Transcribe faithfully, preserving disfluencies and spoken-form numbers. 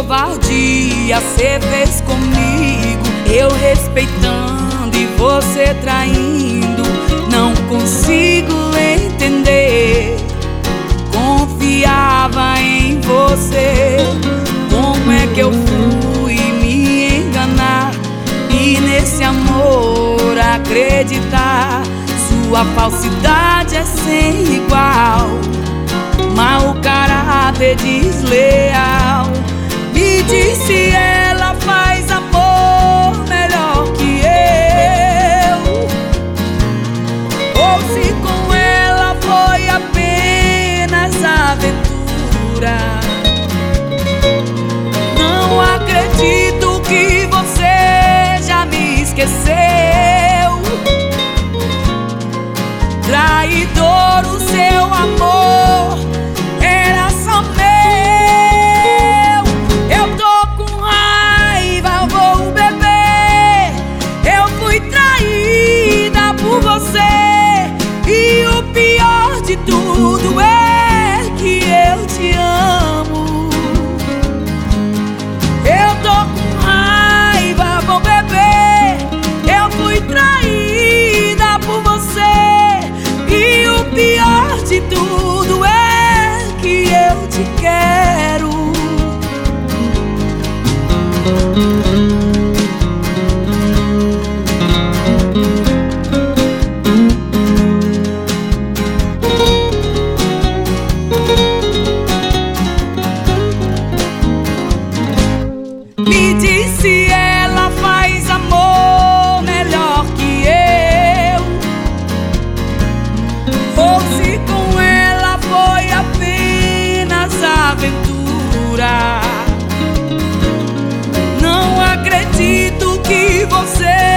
covardia cê fez comigo, eu respeitando e você traindo. Não consigo entender, confiava em você. Como é que eu fui me enganar e nesse amor acreditar? Sua falsidade é sem igual, mau caráter desleal. Me disse ela faz amor melhor que eu, ou se com ela foi apenas aventura. Não acredito que você já me esqueceu. Traidor, o seu amor era só meu. Eu tô com raiva, vou beber. Eu fui traída por você, e o pior de tudo é que eu te amo. Eu tô com raiva, vou beber. Eu fui traída por você, e o pior de tudo é que eu te quero. Me disse ela faz amor melhor que eu, ou se com ela foi apenas aventura. Não acredito que você